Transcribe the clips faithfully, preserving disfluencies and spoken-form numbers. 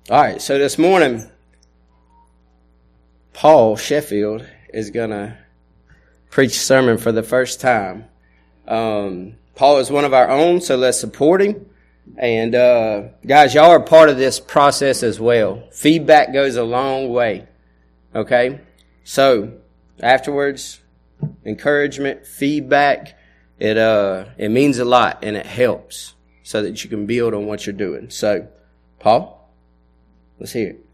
All right, so this morning, Paul Sheffield is going to preach a sermon for the first time. Um, Paul is one of our own, so let's support him. And uh, guys, y'all are part of this process as well. Feedback goes a long way. Okay? So, afterwards, encouragement, feedback, it uh it means a lot and it helps so that you can build on what you're doing. So, Paul? Let's hear it.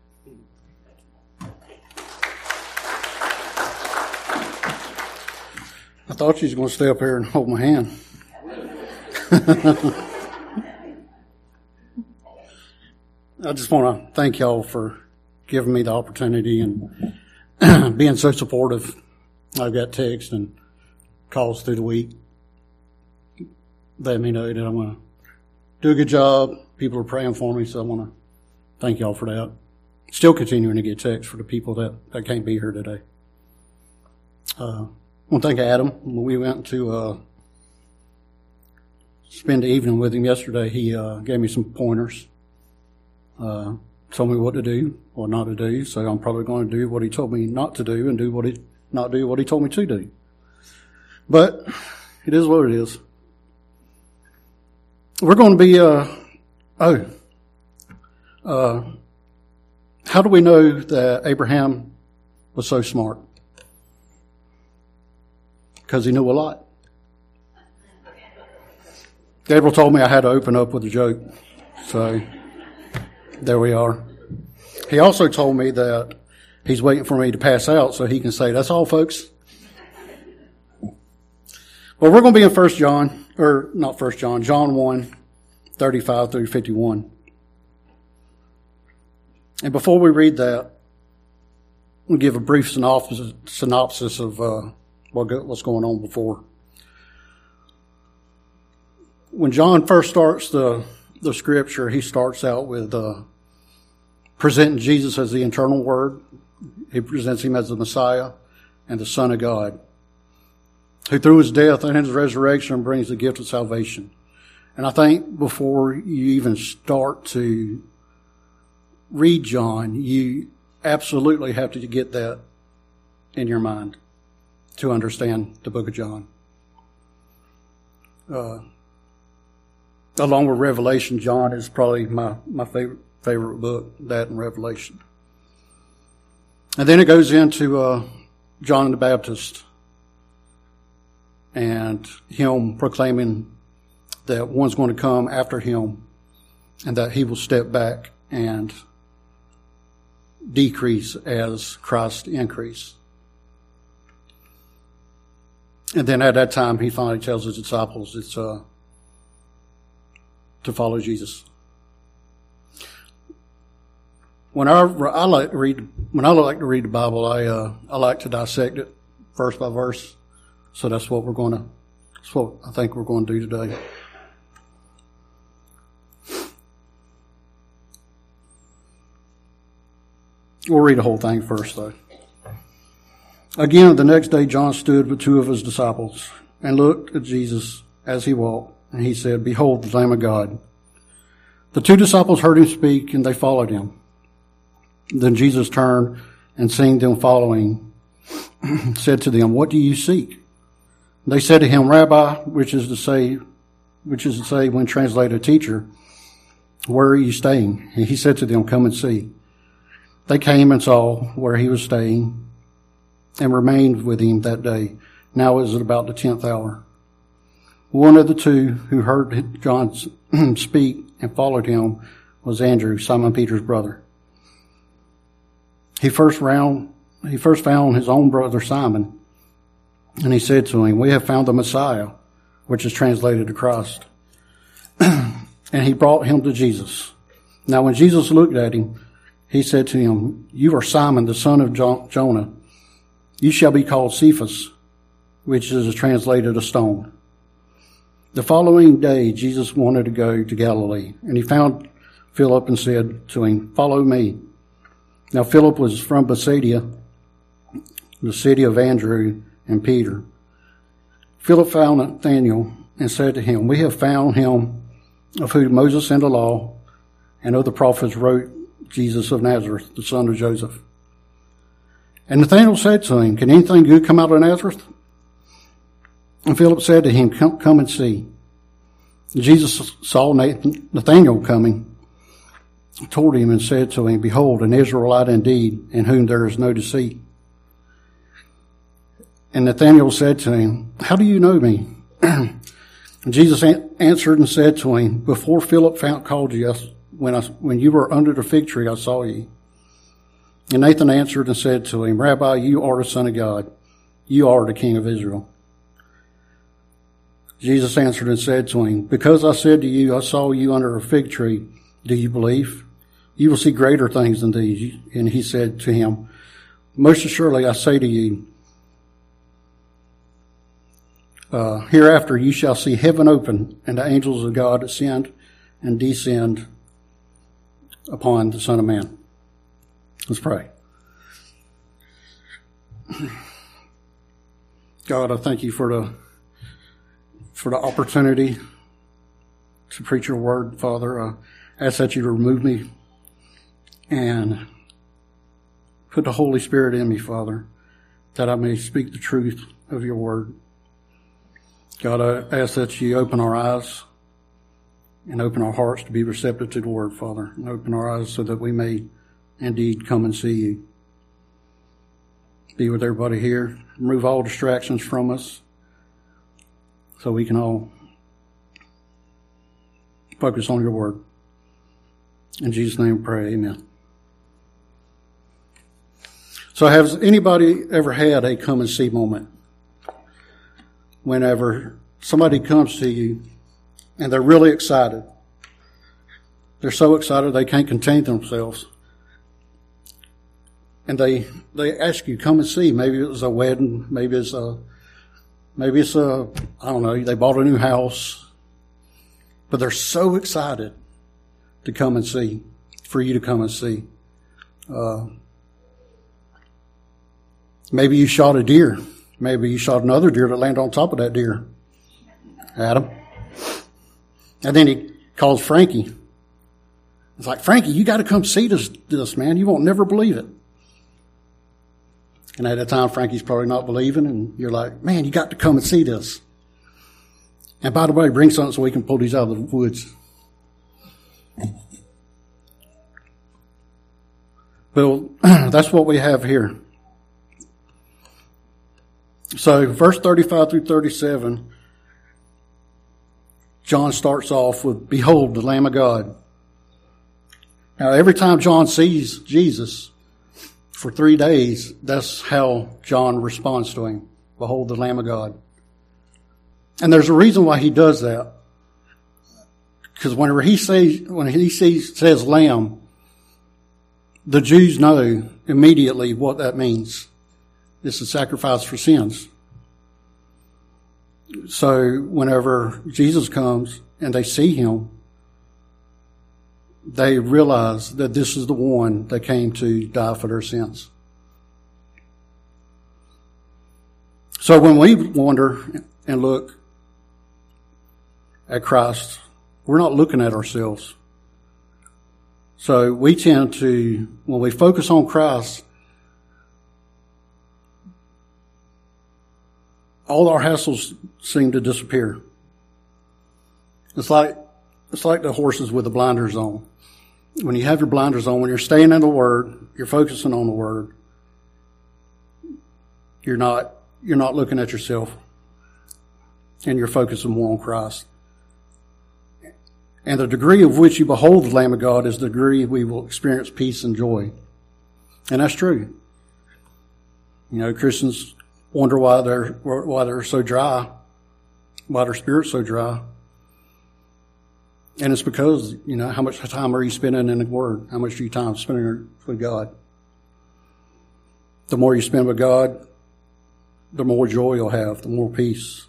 I thought you was going to stay up here and hold my hand. I just want to thank y'all for giving me the opportunity and being so supportive. I've got texts and calls through the week letting me know that I'm going to do a good job. People are praying for me, so I want to thank y'all for that. Still continuing to get texts for the people that, that can't be here today. Uh, I want to thank Adam. When we went to uh, spend the evening with him yesterday, he uh, gave me some pointers. Uh, told me what to do or not to do. So I'm probably going to do what he told me not to do and do what he not do what he told me to do. But it is what it is. We're going to be. Uh, oh. Uh, how do we know that Abraham was so smart? Because he knew a lot. Gabriel told me I had to open up with a joke. So, there we are. He also told me that he's waiting for me to pass out so he can say, that's all, folks. Well, we're going to be in First John, or not First John, John one, thirty-five through fifty-one. And before we read that, we'll give a brief synopsis, synopsis of uh, what go, what's going on before. When John first starts the, the scripture, he starts out with uh, presenting Jesus as the eternal Word. He presents him as the Messiah and the Son of God, who through his death and his resurrection brings the gift of salvation. And I think before you even start to read John, you absolutely have to get that in your mind to understand the book of John. Uh, along with Revelation, John is probably my, my favorite favorite book, that and Revelation. And then it goes into uh, John the Baptist and him proclaiming that one's going to come after him and that he will step back and decrease as Christ increase. And then at that time, he finally tells his disciples it's uh, to follow Jesus. When I, I like to read, when I like to read the Bible, I uh, I like to dissect it verse by verse. So that's what we're going to. That's what I think we're going to do today. We'll read the whole thing first, though. Again, the next day John stood with two of his disciples and looked at Jesus as he walked, and he said, "Behold, the Lamb of God." The two disciples heard him speak, and they followed him. Then Jesus turned and seeing them following, said to them, "What do you seek?" They said to him, "Rabbi," which is to say, which is to say, when translated, teacher, "where are you staying?" And he said to them, "Come and see." They came and saw where he was staying and remained with him that day. Now it was about the tenth hour. One of the two who heard John speak and followed him was Andrew, Simon Peter's brother. He first round, he first found his own brother Simon, and he said to him, "We have found the Messiah," which is translated to Christ. And he brought him to Jesus. Now when Jesus looked at him, he said to him, "You are Simon, the son of Jonah. You shall be called Cephas," which is translated a stone. The following day, Jesus wanted to go to Galilee, and he found Philip and said to him, "Follow me." Now Philip was from Bethsaida, the city of Andrew and Peter. Philip found Nathanael and said to him, "We have found him of whom Moses in the law and other prophets wrote, Jesus of Nazareth, the son of Joseph. And Nathanael said to him, can anything good come out of Nazareth? And Philip said to him, come, come and see. And Jesus saw Nathan, Nathanael coming toward him and said to him, behold, an Israelite indeed, in whom there is no deceit. And Nathanael said to him, how do you know me? And Jesus answered and said to him, before Philip found called you, when I, when you were under the fig tree, I saw you. And Nathan answered and said to him, Rabbi, you are the Son of God. You are the King of Israel. Jesus answered and said to him, because I said to you, I saw you under a fig tree, do you believe? You will see greater things than these. And he said to him, most assuredly I say to you, uh, hereafter you shall see heaven open and the angels of God ascend and descend upon the Son of Man. Let's pray. God, I thank you for the for the opportunity to preach your word, Father. I ask that you remove me and put the Holy Spirit in me, Father, that I may speak the truth of your word. God, I ask that you open our eyes and open our hearts to be receptive to the word, Father, and open our eyes so that we may indeed come and see you. Be with everybody here. Remove all distractions from us so we can all focus on your word. In Jesus' name we pray, amen. So has anybody ever had a come and see moment? Whenever somebody comes to you and they're really excited. They're so excited they can't contain themselves. And they they ask you, come and see. Maybe it was a wedding. Maybe it's a, maybe it's a, I don't know, they bought a new house. But they're so excited to come and see, for you to come and see. Uh, maybe you shot a deer. Maybe you shot another deer that landed on top of that deer. Adam. And then he calls Frankie. It's like, Frankie, you got to come see this, this, man. You won't never believe it. And at that time, Frankie's probably not believing, and you're like, man, you got to come and see this. And by the way, bring something so we can pull these out of the woods. Well, that's what we have here. So, verse thirty-five through thirty-seven, John starts off with, behold, the Lamb of God. Now, every time John sees Jesus for three days, that's how John responds to him. Behold, the Lamb of God. And there's a reason why he does that. Because whenever he says, when he sees, says lamb, the Jews know immediately what that means. It's a sacrifice for sins. So whenever Jesus comes and they see him, they realize that this is the one that came to die for their sins. So when we wonder and look at Christ, we're not looking at ourselves. So we tend to, when we focus on Christ, all our hassles seem to disappear. It's like, it's like the horses with the blinders on. When you have your blinders on, when you're staying in the Word, you're focusing on the Word. You're not, you're not looking at yourself. And you're focusing more on Christ. And the degree of which you behold the Lamb of God is the degree we will experience peace and joy. And that's true. You know, Christians wonder why they're, why they're so dry, why their spirit's so dry. And it's because, you know, how much time are you spending in the Word? How much of your time spending with God? The more you spend with God, the more joy you'll have, the more peace.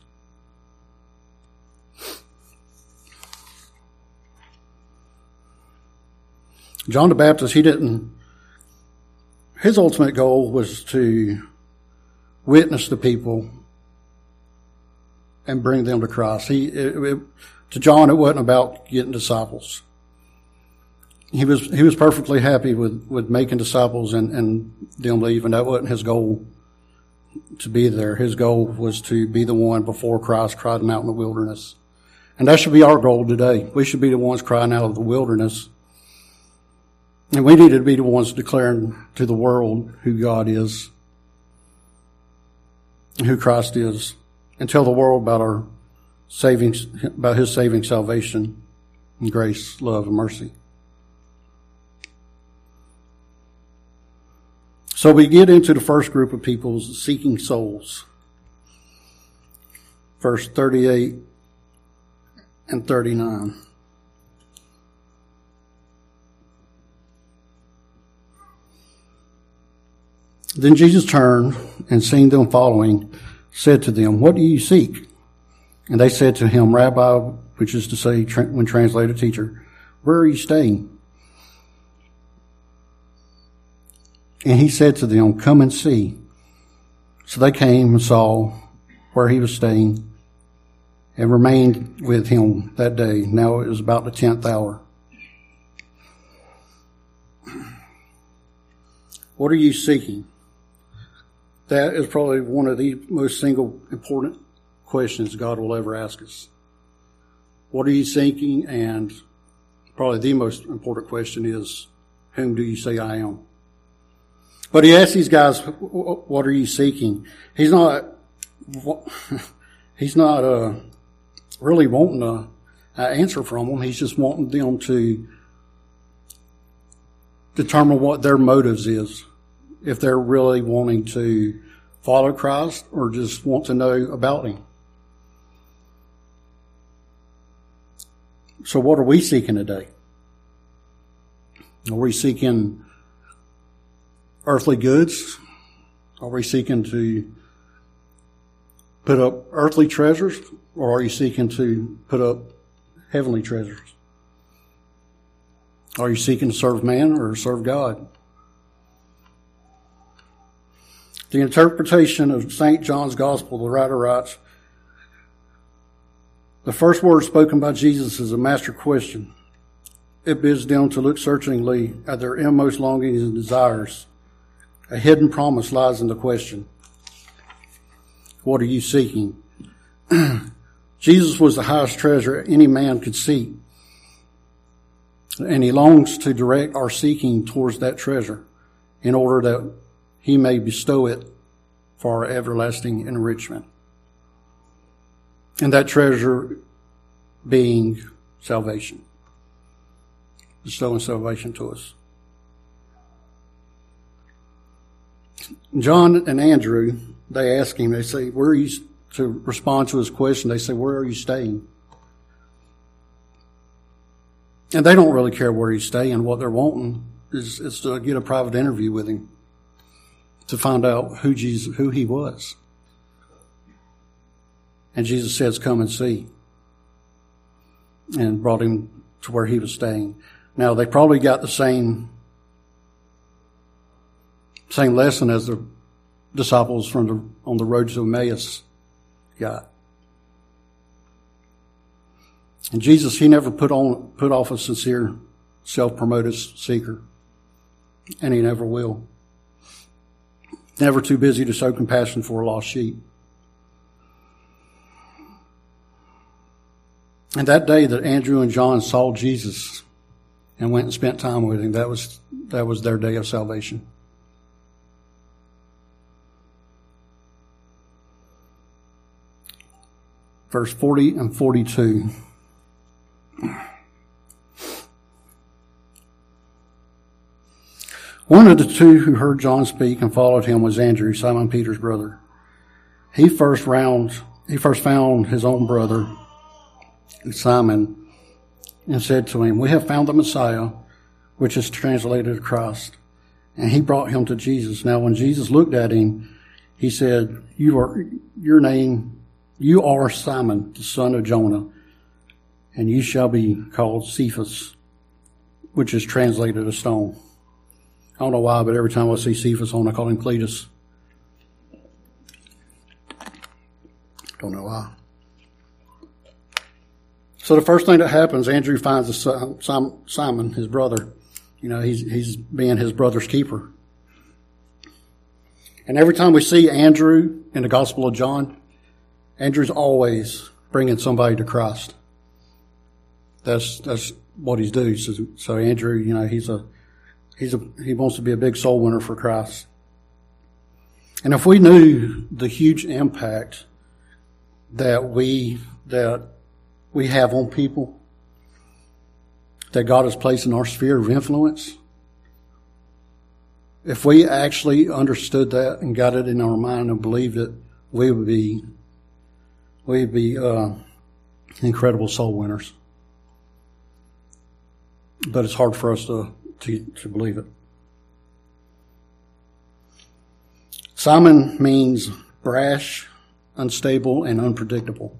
John the Baptist, he didn't, his ultimate goal was to witness to people and bring them to Christ. He, it, it, to John, it wasn't about getting disciples. he was he was perfectly happy with, with making disciples and, and them leave, and that wasn't his goal to be there. His goal was to be the one before Christ crying out in the wilderness. And that should be our goal today. We should be the ones crying out of the wilderness. And we need to be the ones declaring to the world who God is, who Christ is, and tell the world about our saving, about his saving salvation and grace, love, and mercy. So we get into the first group of people, seeking souls. Verse thirty-eight and thirty-nine. Then Jesus turned and seeing them following, said to them, "What do you seek?" And they said to him, "Rabbi," which is to say, when translated, teacher, "where are you staying?" And he said to them, "Come and see." So they came and saw where he was staying and remained with him that day. Now it was about the tenth hour. What are you seeking? That is probably one of the most single important questions God will ever ask us. What are you seeking? And probably the most important question is, whom do you say I am? But he asked these guys, what are you seeking? He's not, he's not uh, really wanting an answer from them. He's just wanting them to determine what their motives is. If they're really wanting to follow Christ or just want to know about him. So what are we seeking today? Are we seeking earthly goods? Are we seeking to put up earthly treasures, or are you seeking to put up heavenly treasures? Are you seeking to serve man or serve God? The interpretation of Saint John's Gospel, the writer writes, the first word spoken by Jesus is a master question. It bids them to look searchingly at their inmost longings and desires. A hidden promise lies in the question. What are you seeking? Jesus was the highest treasure any man could seek. And he longs to direct our seeking towards that treasure in order that he may bestow it for our everlasting enrichment. And that treasure being salvation. Bestowing salvation to us. John and Andrew, they ask him, they say, where are you, to respond to his question, they say, where are you staying? And they don't really care where he's staying. What they're wanting is, is to get a private interview with him to find out who Jesus, who he was. And Jesus says, come and see. And brought him to where he was staying. Now, they probably got the same same lesson as the disciples from the, on the road to Emmaus got. And Jesus, he never put on put off a sincere, self-promoted seeker. And he never will. Never too busy to show compassion for a lost sheep. And that day that Andrew and John saw Jesus and went and spent time with him, that was that was their day of salvation. Verse forty and forty-two. One of the two who heard John speak and followed him was Andrew, Simon Peter's brother. He first round, he first found his own brother, Simon, and said to him, we have found the Messiah, which is translated Christ. And he brought him to Jesus. Now when Jesus looked at him, he said, you are, your name, you are Simon, the son of Jonah, and you shall be called Cephas, which is translated a stone. I don't know why, but every time I see Cephas on, I call him Cletus. Don't know why. So the first thing that happens, Andrew finds Simon, his brother, You know, he's he's being his brother's keeper. And every time we see Andrew in the Gospel of John, Andrew's always bringing somebody to Christ. That's that's what he's doing. So, so Andrew, you know, he's a he's a he wants to be a big soul winner for Christ. And if we knew the huge impact that we that we have on people, that God has placed in our sphere of influence, if we actually understood that and got it in our mind and believed it, we would be we'd be uh, incredible soul winners. But it's hard for us to, to to believe it. Simon means brash, unstable, and unpredictable.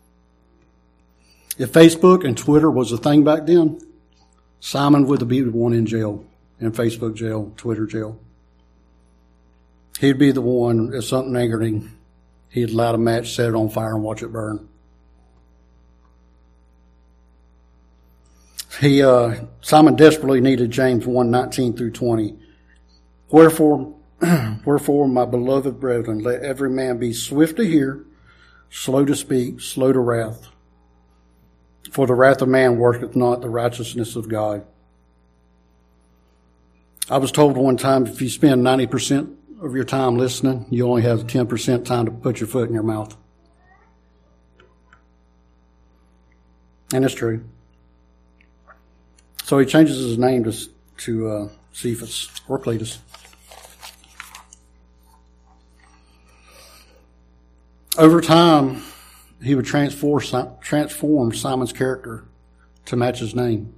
If Facebook and Twitter was a thing back then, Simon would be the one in jail, in Facebook jail, Twitter jail. He'd be the one, if something angered him, he'd light a match, set it on fire, and watch it burn. He, uh, Simon desperately needed James one nineteen through twenty. Wherefore, wherefore, my beloved brethren, let every man be swift to hear, slow to speak, slow to wrath. For the wrath of man worketh not the righteousness of God. I was told one time, if you spend ninety percent of your time listening, you only have ten percent time to put your foot in your mouth. And it's true. So he changes his name to, to uh, Cephas or Cletus. Over time, he would transform, transform Simon's character to match his name.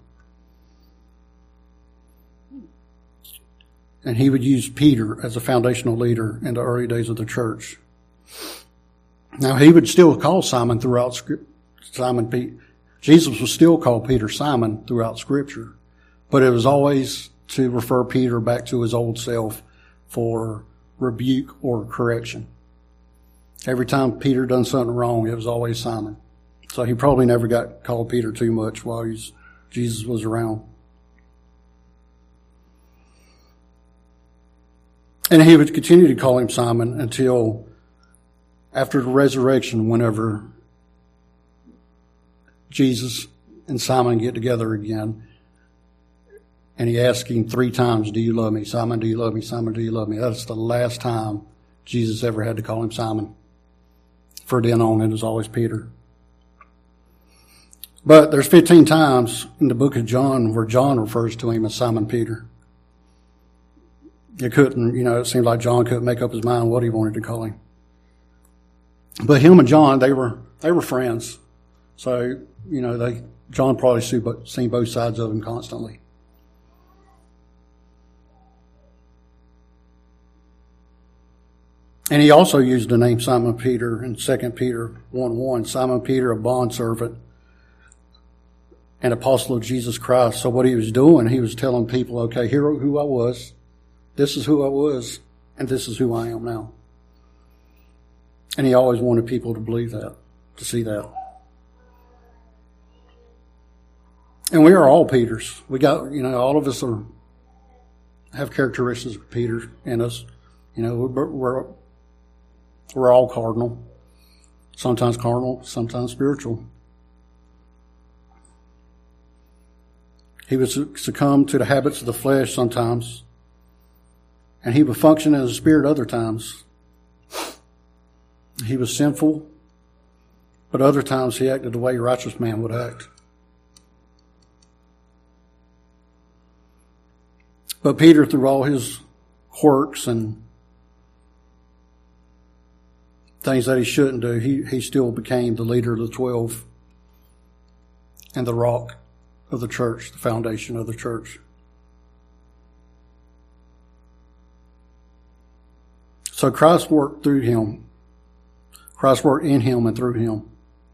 And he would use Peter as a foundational leader in the early days of the church. Now, he would still call Simon throughout Scripture. Simon Pete. Jesus was still called Peter Simon throughout Scripture. But it was always to refer Peter back to his old self for rebuke or correction. Every time Peter done something wrong, it was always Simon. So he probably never got called Peter too much while he's, Jesus was around. And he would continue to call him Simon until after the resurrection, whenever Jesus and Simon get together again. And he asked him three times, do you love me? Simon, do you love me? Simon, do you love me? That's the last time Jesus ever had to call him Simon. For then on, it was always Peter. But there's fifteen times in the book of John where John refers to him as Simon Peter. It couldn't, you know, it seemed like John couldn't make up his mind what he wanted to call him. But him and John, they were they were friends. So, you know, they John probably seen both sides of him constantly. And he also used the name Simon Peter in Second Peter one one. Simon Peter, a bondservant and apostle of Jesus Christ. So what he was doing, he was telling people, okay, here who I was, this is who I was, and this is who I am now. And he always wanted people to believe that, to see that. And we are all Peters. We got, you know, all of us are have characteristics of Peter in us. You know, we're, we're We're all cardinal. Sometimes carnal, sometimes spiritual. He would succumb to the habits of the flesh sometimes. And he would function as a spirit other times. He was sinful, but other times he acted the way a righteous man would act. But Peter, through all his quirks and things that he shouldn't do, he, he still became the leader of the twelve and the rock of the church, the foundation of the church. So Christ worked through him. Christ worked in him and through him.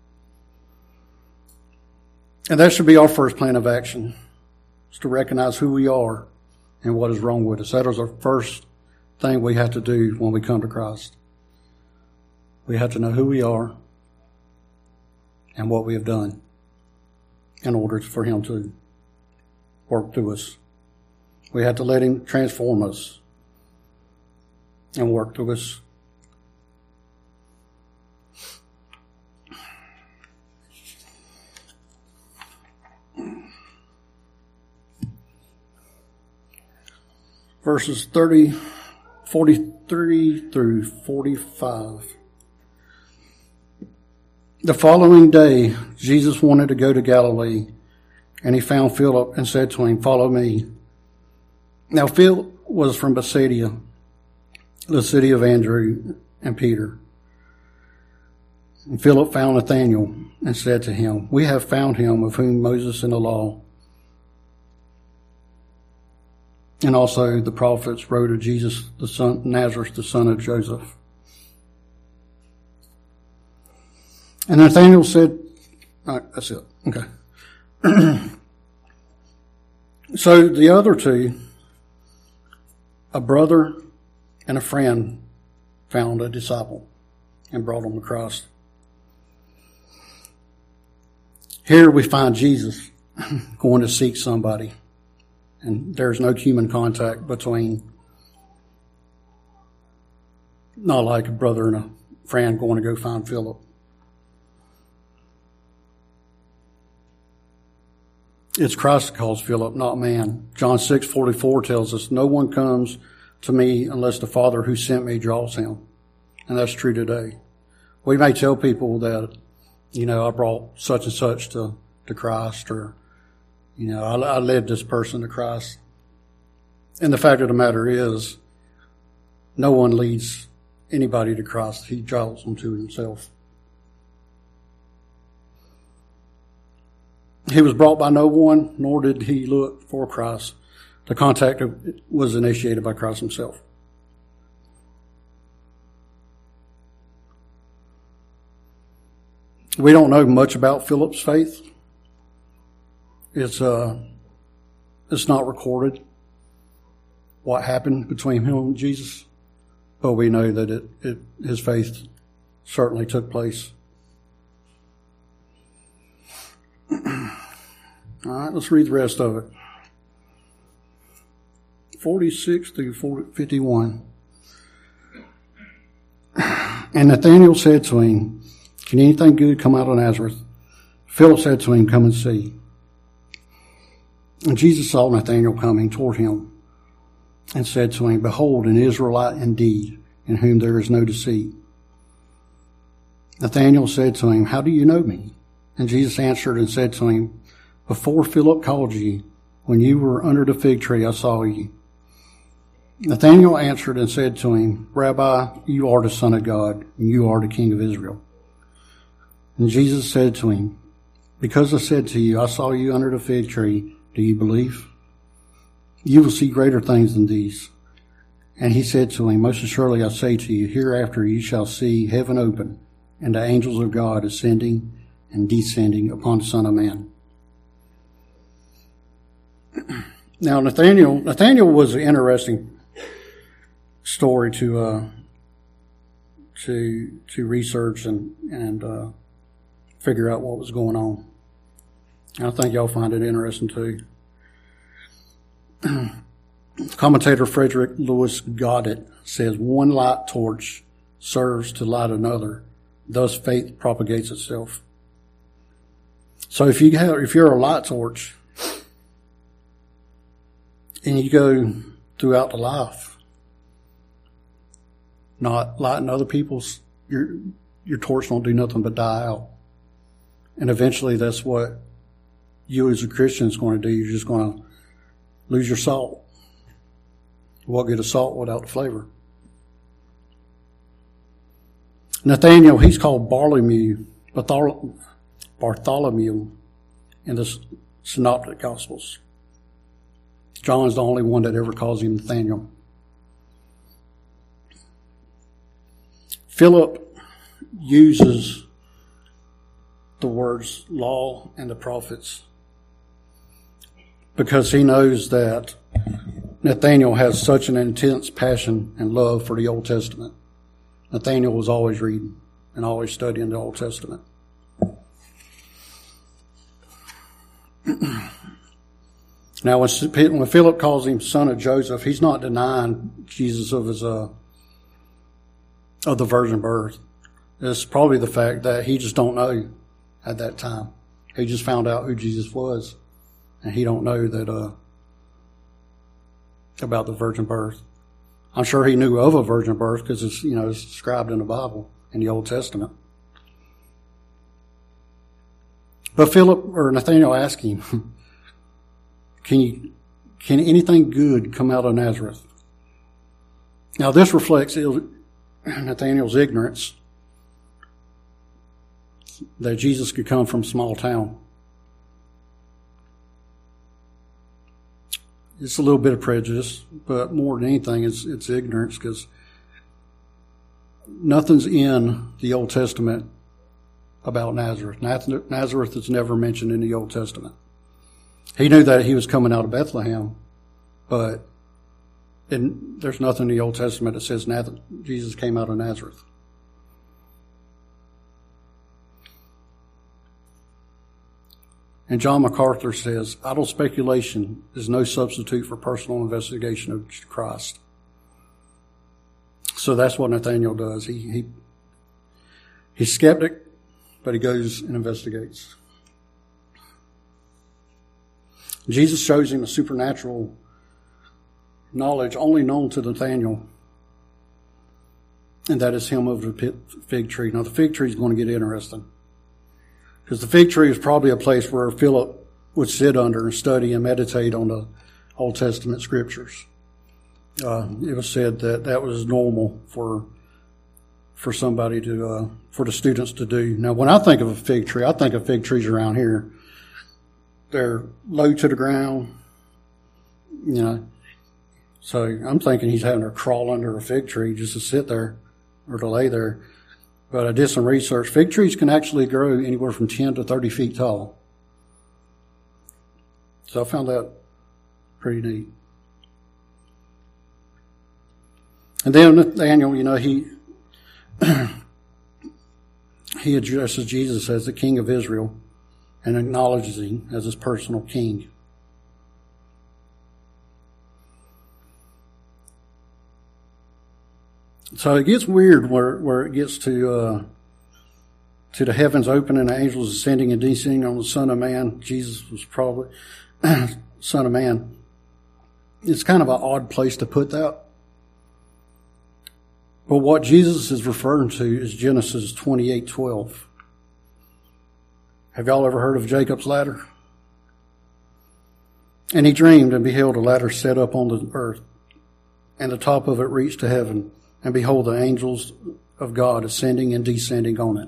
And that should be our first plan of action, is to recognize who we are and what is wrong with us. That is our first thing we have to do when we come to Christ. We have to know who we are and what we have done in order for him to work through us. We have to let him transform us and work through us. Verses thirty, forty-three through forty-five. The following day, Jesus wanted to go to Galilee, and he found Philip and said to him, "Follow me." Now Philip was from Bethsaida, the city of Andrew and Peter. And Philip found Nathanael and said to him, "We have found him of whom Moses in the law and also the prophets wrote of, Jesus, the son Nazareth, the son of Joseph." And Nathanael said, all right, that's it. Okay. So the other two, a brother and a friend, found a disciple and brought him to Christ. Here we find Jesus going to seek somebody. And there's no human contact between, not like a brother and a friend going to go find Philip. It's Christ that calls Philip, not man. John six forty-four tells us, "No one comes to me unless the Father who sent me draws him." And that's true today. We may tell people that, you know, I brought such and such to, to Christ, or, you know, I, I led this person to Christ. And the fact of the matter is, no one leads anybody to Christ. He draws them to himself. He was brought by no one, nor did he look for Christ. The contact was initiated by Christ himself. We don't know much about Philip's faith. It's uh, it's not recorded what happened between him and Jesus, but we know that it, it his faith certainly took place. All right, let's read the rest of it. forty-six through fifty-one. And Nathanael said to him, "Can anything good come out of Nazareth?" Philip said to him, "Come and see." And Jesus saw Nathanael coming toward him and said to him, "Behold, an Israelite indeed, in whom there is no deceit." Nathanael said to him, "How do you know me?" And Jesus answered and said to him, "Before Philip called you, when you were under the fig tree, I saw you." Nathanael answered and said to him, "Rabbi, you are the Son of God, and you are the King of Israel." And Jesus said to him, "Because I said to you, I saw you under the fig tree, do you believe? You will see greater things than these." And he said to him, "Most assuredly I say to you, hereafter you shall see heaven open, and the angels of God ascending and descending upon the Son of Man." Now Nathanael, Nathanael was an interesting story to uh, to to research and and uh, figure out what was going on. And I think y'all find it interesting too. Commentator Frederick Lewis Goddard says, "One light torch serves to light another, thus faith propagates itself." So if you have, if you're a light torch and you go throughout the life not lighting other people's, your your torch don't do nothing but die out. And eventually that's what you as a Christian is going to do. You're just going to lose your salt. What good is salt without the flavor? Nathanael, he's called Bartholomew, Bartholomew in the Synoptic Gospels. John's the only one that ever calls him Nathanael. Philip uses the words law and the prophets because he knows that Nathanael has such an intense passion and love for the Old Testament. Nathanael was always reading and always studying the Old Now, when, when Philip calls him son of Joseph, he's not denying Jesus of his uh, of the virgin birth. It's probably the fact that he just don't know at that time. He just found out who Jesus was, and he don't know that uh, about the virgin birth. I'm sure he knew of a virgin birth because it's, you know, it's described in the Bible in the Old Testament. But Philip or Nathanael asked him, "Can you, can anything good come out of Nazareth?" Now this reflects Nathanael's ignorance that Jesus could come from a small town. It's a little bit of prejudice, but more than anything, it's, it's ignorance, because nothing's in the Old Testament about Nazareth. Nazareth is never mentioned in the Old Testament. He knew that he was coming out of Bethlehem, but in, there's nothing in the Old Testament that says Jesus came out of Nazareth. And John MacArthur says, idle speculation is no substitute for personal investigation of Christ. So that's what Nathanael does. He, he he's skeptic, but he goes and investigates. Jesus shows him a supernatural knowledge only known to Nathanael, and that is him of the fig tree. Now the fig tree is going to get interesting, because the fig tree is probably a place where Philip would sit under and study and meditate on the Old Testament scriptures. Uh, it was said that that was normal for for somebody to, uh, for the students to do. Now, when I think of a fig tree, I think of fig trees around here. They're low to the ground, you know. So I'm thinking he's having to crawl under a fig tree just to sit there or to lay there. But I did some research. Fig trees can actually grow anywhere from ten to thirty feet tall. So I found that pretty neat. And then Nathanael, you know, he he addresses Jesus as the King of Israel and acknowledges him as his personal king. So it gets weird where, where it gets to uh, to the heavens opening, the angels ascending and descending on the Son of Man. Jesus was probably Son of Man. It's kind of an odd place to put that. But what Jesus is referring to is Genesis twenty-eight twelve. Have y'all ever heard of Jacob's ladder? And he dreamed and beheld a ladder set up on the earth, and the top of it reached to heaven. And behold, the angels of God ascending and descending on it.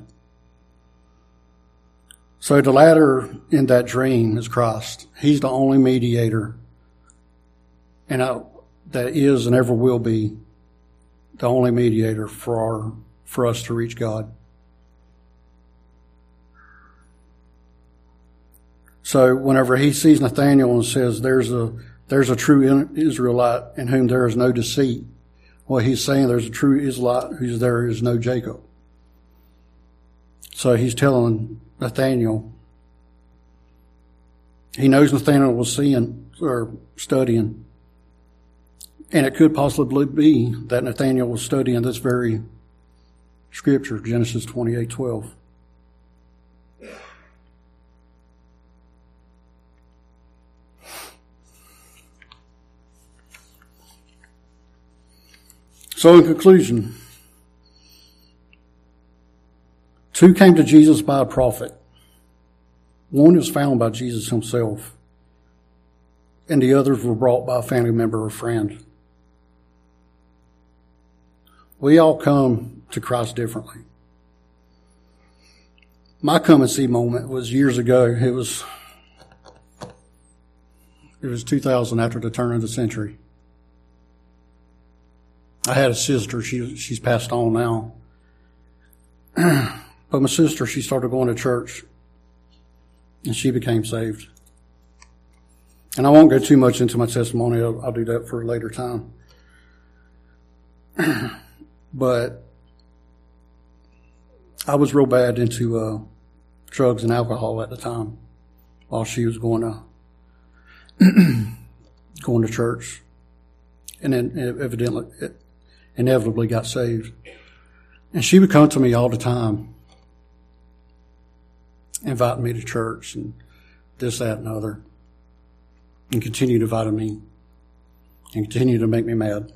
So the ladder in that dream is Christ. He's the only mediator, and uh, that is and ever will be the only mediator for our for us to reach God. So whenever he sees Nathanael and says, "There's a there's a true Israelite in whom there is no deceit," well, he's saying there's a true Israelite whose there is no Jacob. So he's telling Nathanael. He knows Nathanael was seeing or studying. And it could possibly be that Nathanael was studying this very scripture, Genesis twenty-eight twelve. So in conclusion, two came to Jesus by a prophet. One was found by Jesus himself, and the others were brought by a family member or friend. We all come to Christ differently. My come and see moment was years ago. It was, it was two thousand, after the turn of the century. I had a sister. She, she's passed on now. But my sister, she started going to church, and she became saved. And I won't go too much into my testimony. I'll, I'll do that for a later time. But I was real bad into uh, drugs and alcohol at the time while she was going to going to church, and then evidently, it inevitably got saved. And she would come to me all the time, inviting me to church and this, that, and other, and continue to invite me and continue to make me mad.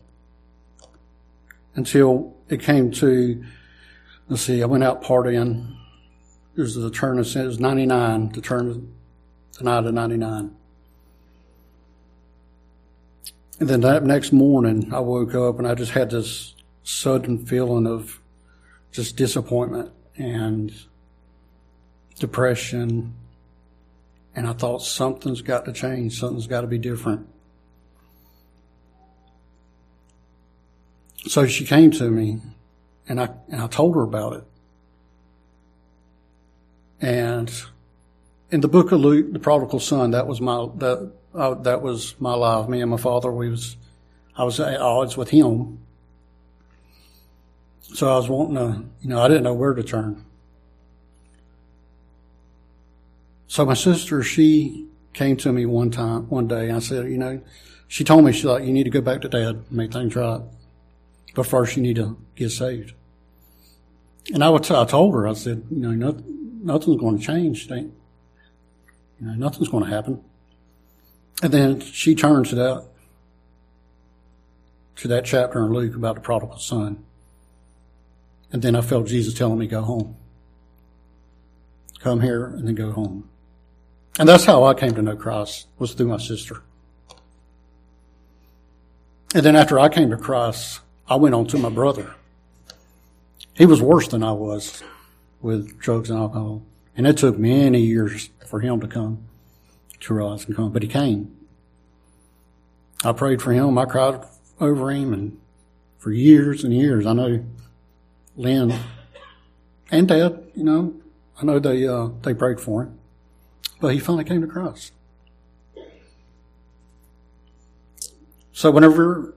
Until it came to, let's see, I went out partying. It was the turn of, it was ninety-nine, the turn, the night of ninety-nine. And then that next morning, I woke up and I just had this sudden feeling of just disappointment and depression. And I thought, something's got to change. Something's got to be different. So she came to me, and I and I told her about it. And in the book of Luke, the prodigal son, that was my that uh, that was my life. Me and my father, we was I was at odds with him. So I was wanting to, you know, I didn't know where to turn. So my sister, she came to me one time, one day, and I said, you know, she told me, she's like, you need to go back to Dad and make things right. But first you need to get saved. And I would t- I told her, I said, you know, nothing, nothing's going to change. You know, nothing's going to happen. And then she turned to that, to that chapter in Luke about the prodigal son. And then I felt Jesus telling me, go home. Come here and then go home. And that's how I came to know Christ, was through my sister. And then after I came to Christ, I went on to my brother. He was worse than I was with drugs and alcohol. And it took many years for him to come, to realize and come. But he came. I prayed for him. I cried over him. And for years and years, I know Lynn and Dad, you know, I know they uh, they prayed for him. But he finally came to Christ. So whenever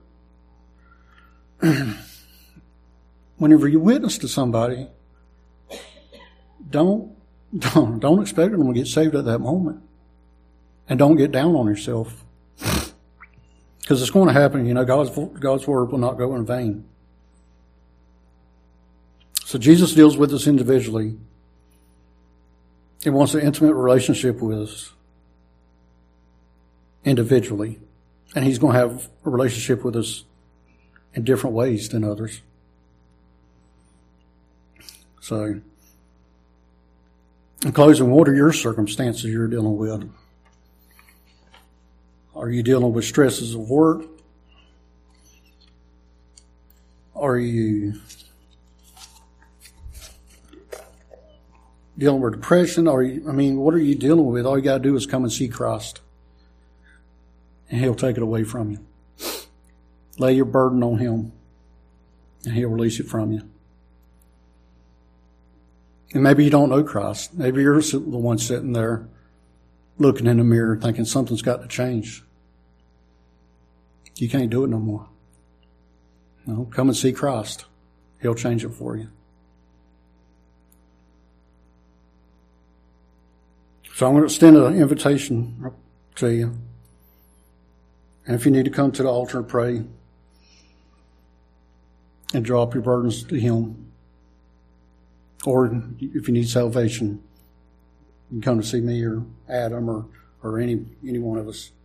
whenever you witness to somebody, don't don't don't expect them to get saved at that moment, and don't get down on yourself, because it's going to happen. You know, God's God's word will not go in vain. So Jesus deals with us individually. He wants an intimate relationship with us individually, and He's going to have a relationship with us in different ways than others. So, in closing, what are your circumstances you're dealing with? Are you dealing with stresses of work? Are you dealing with depression? Are you, I mean, what are you dealing with? All you got to do is come and see Christ, and He'll take it away from you. Lay your burden on Him, and He'll release it from you. And maybe you don't know Christ. Maybe you're the one sitting there looking in the mirror thinking something's got to change. You can't do it no more. No, come and see Christ. He'll change it for you. So I'm going to extend an invitation to you. And if you need to come to the altar and pray and drop your burdens to Him, or if you need salvation, you can come to see me or Adam or, or any any one of us.